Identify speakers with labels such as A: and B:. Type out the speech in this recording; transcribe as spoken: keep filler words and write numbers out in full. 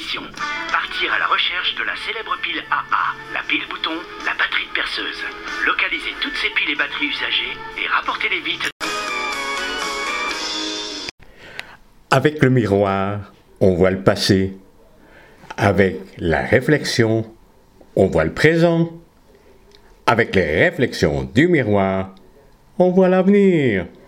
A: mission. Partir à la recherche de la célèbre pile A A, la pile bouton, la batterie de perceuse. Localiser toutes ces piles et batteries usagées et rapportez-les vite.
B: Avec le miroir, on voit le passé. Avec la réflexion, on voit le présent. Avec les réflexions du miroir, on voit l'avenir.